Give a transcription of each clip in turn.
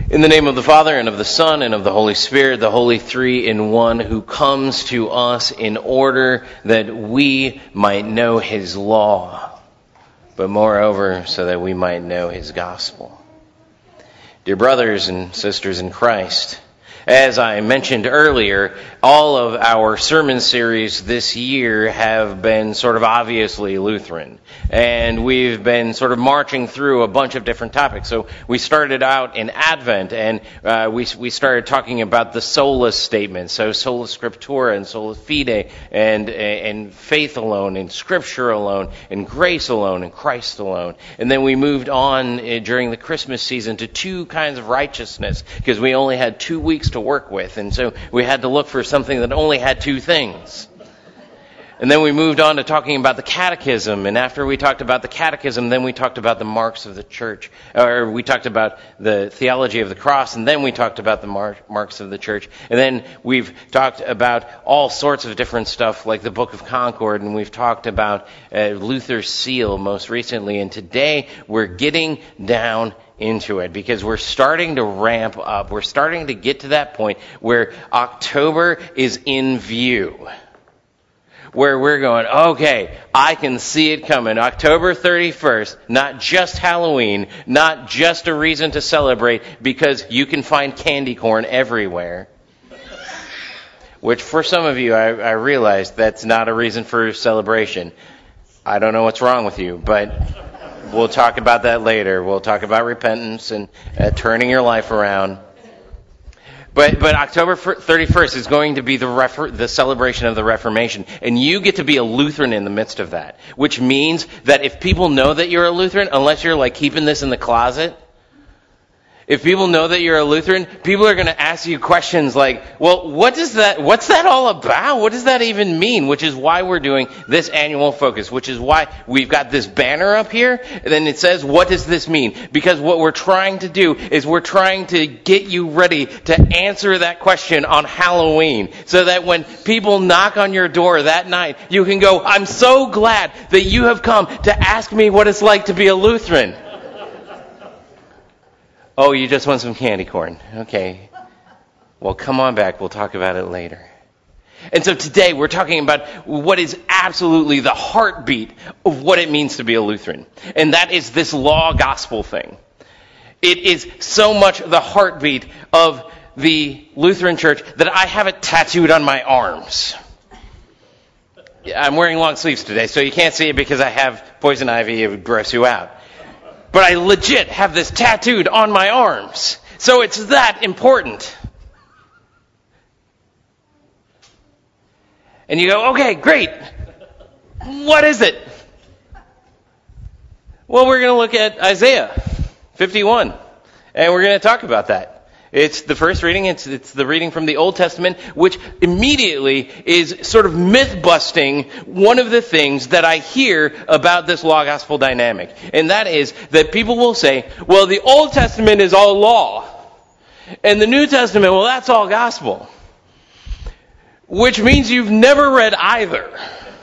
In the name of the Father, and of the Son, and of the Holy Spirit, the Holy Three in One, who comes to us in order that we might know His law, but moreover, so that we might know His gospel. Dear brothers and sisters in Christ, as I mentioned earlier, all of our sermon series this year have been sort of obviously Lutheran. And we've been sort of marching through a bunch of different topics. So we started out in Advent, and we started talking about the sola statement. So sola scriptura and sola fide, and faith alone, and Scripture alone, and grace alone, and Christ alone. And then we moved on during the Christmas season to two kinds of righteousness, because we only had 2 weeks to work with. And so we had to look for something that only had two things. And then we moved on to talking about the catechism, and after we talked about the catechism, then we talked about the marks of the church, or we talked about the theology of the cross, and then we talked about the marks of the church. And then we've talked about all sorts of different stuff, like the Book of Concord, and we've talked about Luther's seal most recently, and today we're getting down into it, because we're starting to ramp up. We're starting to get to that point where October is in view, where we're going, okay, I can see it coming. October 31st, not just Halloween, not just a reason to celebrate, because you can find candy corn everywhere. Which for some of you, I realize that's not a reason for celebration. I don't know what's wrong with you, but we'll talk about that later. We'll talk about repentance and turning your life around. But October 31st is going to be the celebration of the Reformation. And you get to be a Lutheran in the midst of that. Which means that if people know that you're a Lutheran, unless you're like keeping this in the closet, if people know that you're a Lutheran, people are going to ask you questions like, well, what's that all about? What does that even mean? Which is why we're doing this annual focus, which is why we've got this banner up here, and then it says, what does this mean? Because what we're trying to do is we're trying to get you ready to answer that question on Halloween, so that when people knock on your door that night, you can go, I'm so glad that you have come to ask me what it's like to be a Lutheran. Oh, you just want some candy corn. Okay. Well, come on back. We'll talk about it later. And so today we're talking about what is absolutely the heartbeat of what it means to be a Lutheran. And that is this law gospel thing. It is so much the heartbeat of the Lutheran Church that I have it tattooed on my arms. I'm wearing long sleeves today, so you can't see it because I have poison ivy. It would gross you out. But I legit have this tattooed on my arms. So it's that important. And you go, okay, great. What is it? Well, we're going to look at Isaiah 51. And we're going to talk about that. It's the first reading. It's the reading from the Old Testament, which immediately is sort of myth-busting one of the things that I hear about this law-gospel dynamic. And that is that people will say, well, the Old Testament is all law. And the New Testament, well, that's all gospel. Which means you've never read either.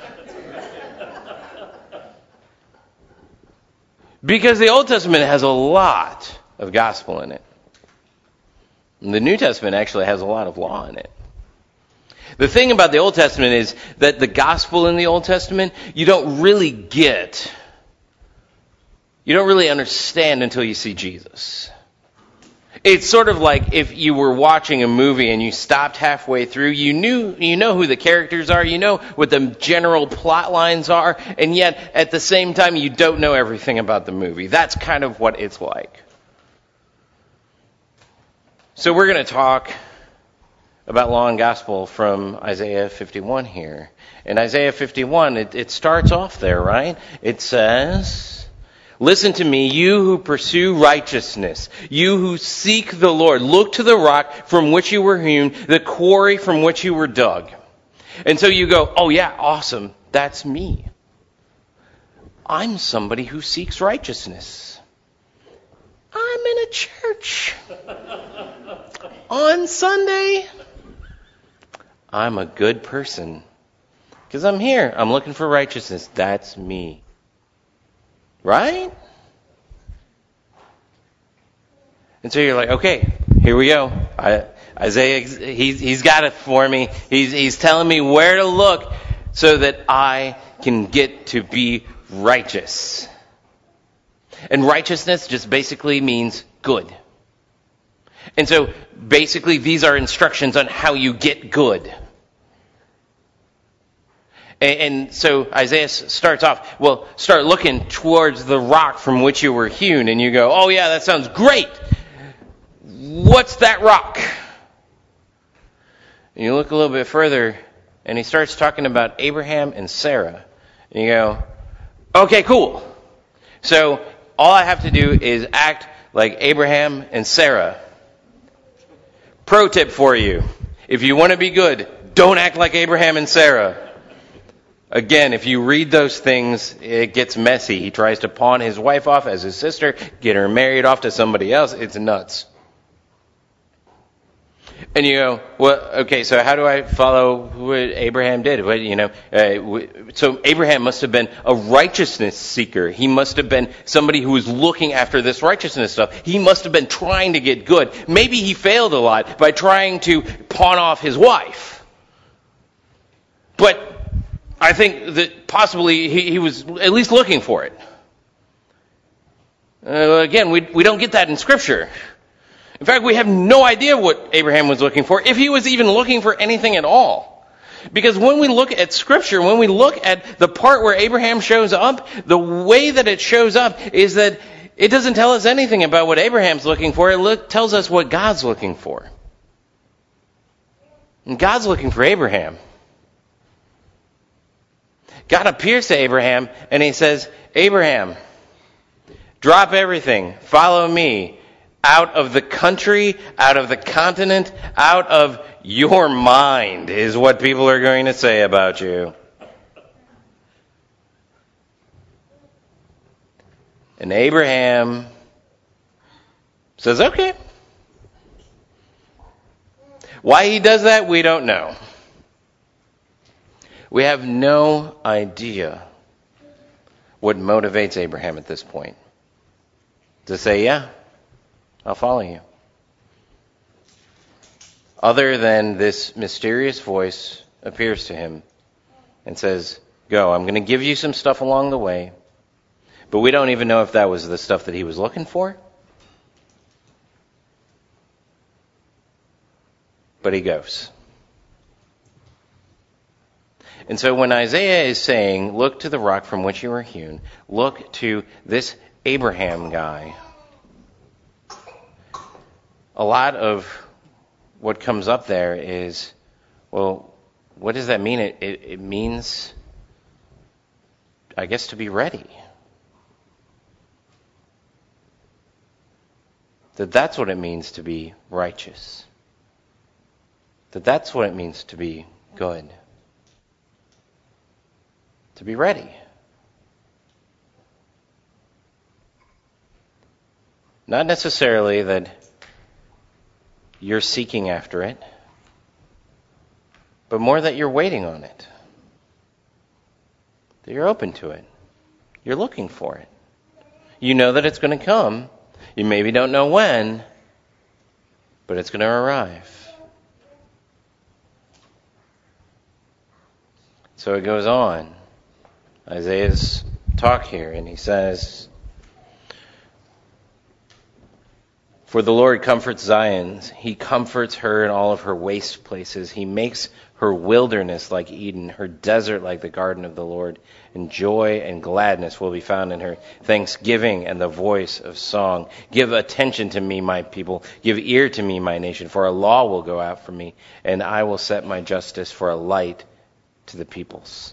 Because the Old Testament has a lot of gospel in it. And the New Testament actually has a lot of law in it. The thing about the Old Testament is that the gospel in the Old Testament, you don't really understand until you see Jesus. It's sort of like if you were watching a movie and you stopped halfway through, you know who the characters are, you know what the general plot lines are, and yet at the same time you don't know everything about the movie. That's kind of what it's like. So we're going to talk about law and gospel from Isaiah 51 here. In Isaiah 51, it starts off there, right? It says, listen to me, you who pursue righteousness, you who seek the Lord. Look to the rock from which you were hewn, the quarry from which you were dug. And so you go, oh yeah, awesome, that's me. I'm somebody who seeks righteousness. I'm in a church. On Sunday, I'm a good person. Because I'm here. I'm looking for righteousness. That's me. Right? And so you're like, okay, here we go. Isaiah, he's got it for me. He's telling me where to look so that I can get to be righteous. And righteousness just basically means good. And so basically these are instructions on how you get good. And so Isaiah starts off, well, start looking towards the rock from which you were hewn. And you go, oh yeah, that sounds great. What's that rock? And you look a little bit further, and he starts talking about Abraham and Sarah. And you go, okay, cool. So all I have to do is act like Abraham and Sarah. Pro tip for you. If you want to be good, don't act like Abraham and Sarah. Again, if you read those things, it gets messy. He tries to pawn his wife off as his sister, get her married off to somebody else. It's nuts. And you go, well, okay, so how do I follow what Abraham did? So Abraham must have been a righteousness seeker. He must have been somebody who was looking after this righteousness stuff. He must have been trying to get good. Maybe he failed a lot by trying to pawn off his wife. But I think that possibly he was at least looking for it. Again, we don't get that in Scripture. In fact, we have no idea what Abraham was looking for, if he was even looking for anything at all. Because when we look at Scripture, when we look at the part where Abraham shows up, the way that it shows up is that it doesn't tell us anything about what Abraham's looking for. It tells us what God's looking for. And God's looking for Abraham. God appears to Abraham and he says, Abraham, drop everything, follow me. Out of the country, out of the continent, out of your mind is what people are going to say about you. And Abraham says, okay. Why he does that, we don't know. We have no idea what motivates Abraham at this point. To say, yeah, I'll follow you. Other than this mysterious voice appears to him and says, go, I'm going to give you some stuff along the way. But we don't even know if that was the stuff that he was looking for. But he goes. And so when Isaiah is saying, look to the rock from which you were hewn, look to this Abraham guy, a lot of what comes up there is, well, what does that mean? It means, I guess, to be ready. That's what it means to be righteous. That's what it means to be good. To be ready. Not necessarily that you're seeking after it, but more that you're waiting on it. That you're open to it. You're looking for it. You know that it's going to come. You maybe don't know when, but it's going to arrive. So it goes on. Isaiah's talk here, and he says, for the Lord comforts Zion. He comforts her in all of her waste places. He makes her wilderness like Eden, her desert like the garden of the Lord. And joy and gladness will be found in her, thanksgiving and the voice of song. Give attention to me, my people. Give ear to me, my nation. For a law will go out from me, and I will set my justice for a light to the peoples.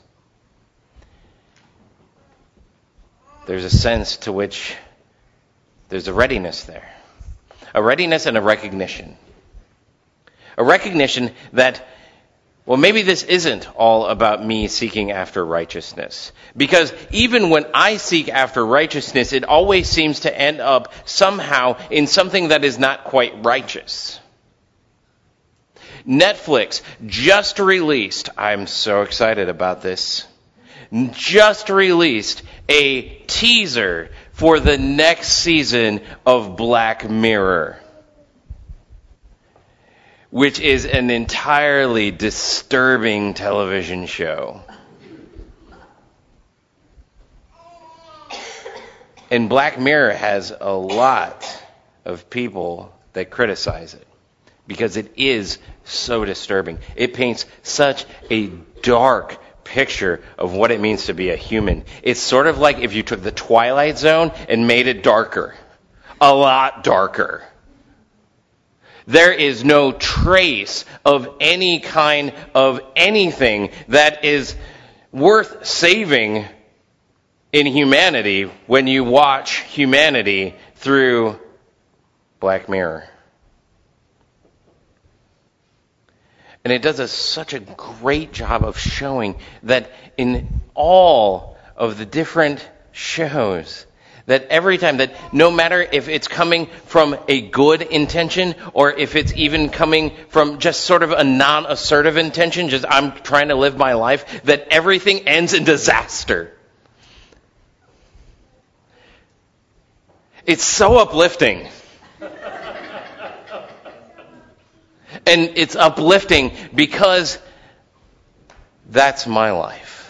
There's a sense to which there's a readiness there. A readiness and a recognition. A recognition that, well, maybe this isn't all about me seeking after righteousness. Because even when I seek after righteousness, it always seems to end up somehow in something that is not quite righteous. Netflix just released, I'm so excited about this, just released a teaser for the next season of Black Mirror. which is an entirely disturbing television show. And Black Mirror has a lot of people that criticize it because it is so disturbing. It paints such a dark picture of what it means to be a human. It's sort of like if you took the Twilight Zone and made it darker. A lot darker. There is no trace of any kind of anything that is worth saving in humanity when you watch humanity through Black Mirror. And it does such a great job of showing that in all of the different shows, that every time, that no matter if it's coming from a good intention or if it's even coming from just sort of a non-assertive intention, just I'm trying to live my life, that everything ends in disaster. It's so uplifting. And it's uplifting because that's my life.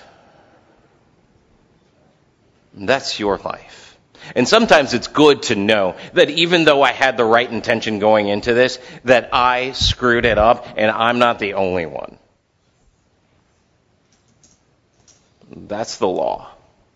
That's your life. And sometimes it's good to know that even though I had the right intention going into this, that I screwed it up and I'm not the only one. That's the law.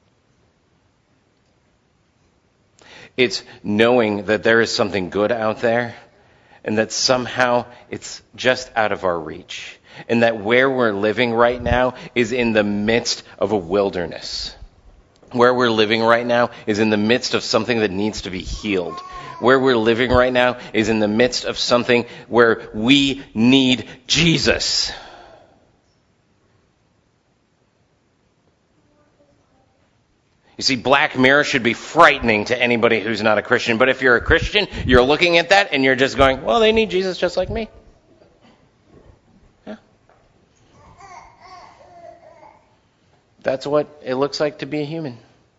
It's knowing that there is something good out there and that somehow it's just out of our reach. And that where we're living right now is in the midst of a wilderness. Where we're living right now is in the midst of something that needs to be healed. Where we're living right now is in the midst of something where we need Jesus. You see, Black Mirror should be frightening to anybody who's not a Christian. But if you're a Christian, you're looking at that and you're just going, well, they need Jesus just like me. Yeah. That's what it looks like to be a human.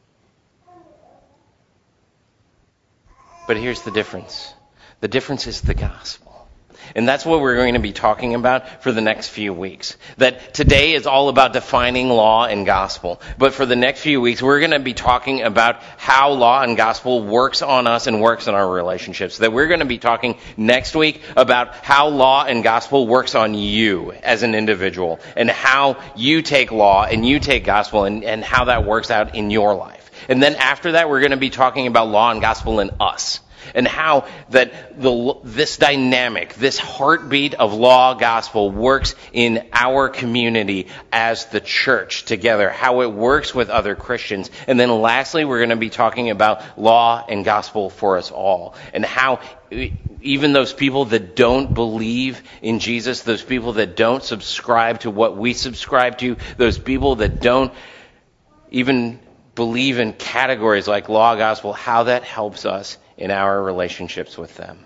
But here's the difference. The difference is the gospel. And that's what we're going to be talking about for the next few weeks. That today is all about defining law and gospel. But for the next few weeks, we're going to be talking about how law and gospel works on us and works in our relationships. That we're going to be talking next week about how law and gospel works on you as an individual. And how you take law and you take gospel and how that works out in your life. And then after that, we're going to be talking about law and gospel in us. And how that this dynamic, this heartbeat of law gospel works in our community as the church together, how it works with other Christians. And then lastly, we're going to be talking about law and gospel for us all. And how even those people that don't believe in Jesus, those people that don't subscribe to what we subscribe to, those people that don't even believe in categories like law, gospel, how that helps us in our relationships with them.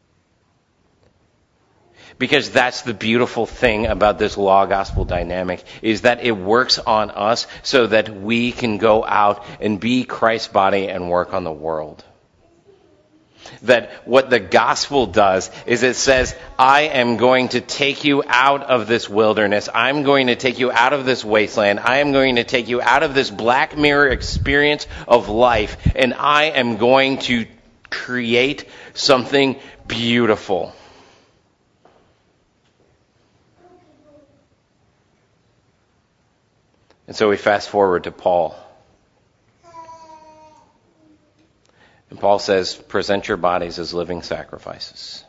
Because that's the beautiful thing about this law-gospel dynamic, is that it works on us so that we can go out and be Christ's body and work on the world. That what the gospel does is it says, I am going to take you out of this wilderness. I'm going to take you out of this wasteland. I am going to take you out of this Black Mirror experience of life. And I am going to create something beautiful. And so we fast forward to Paul. And Paul says, present your bodies as living sacrifices.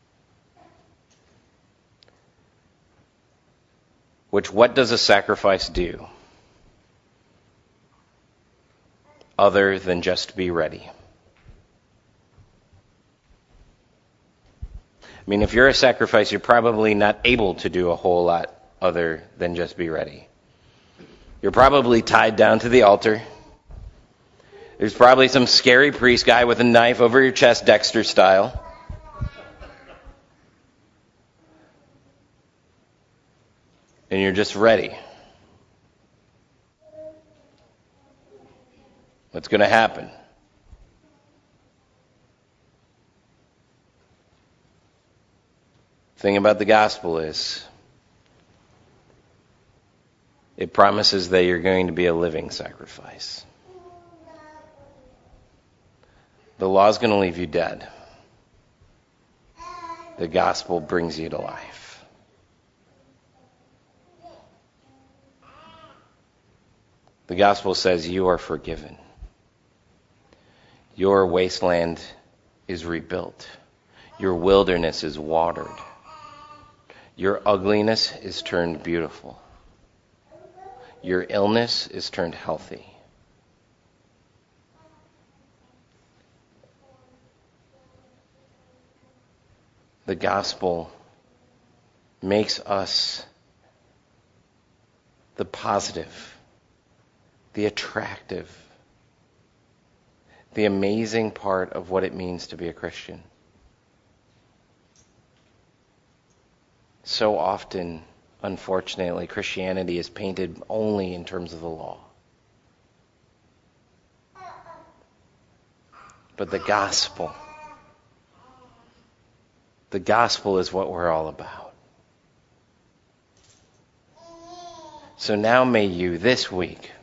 Which, what does a sacrifice do? Other than just be ready. I mean, if you're a sacrifice, you're probably not able to do a whole lot other than just be ready. You're probably tied down to the altar. There's probably some scary priest guy with a knife over your chest, Dexter style. And you're just ready. What's going to happen? thing about the gospel is it promises that you're going to be a living sacrifice. The law is going to leave you dead. The gospel brings you to life. The gospel says you are forgiven. Your wasteland is rebuilt. Your wilderness is watered. Your ugliness is turned beautiful. Your illness is turned healthy. The gospel makes us the positive, the attractive, the amazing part of what it means to be a Christian. So often, unfortunately, Christianity is painted only in terms of the law. But the gospel is what we're all about. So now may you, this week,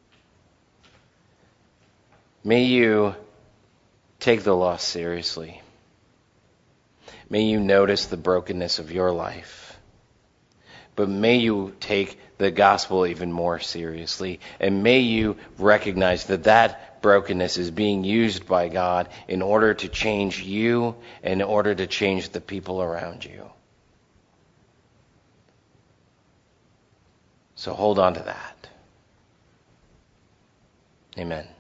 may you take the loss seriously. May you notice the brokenness of your life. But may you take the gospel even more seriously. And may you recognize that that brokenness is being used by God in order to change you and in order to change the people around you. So hold on to that. Amen.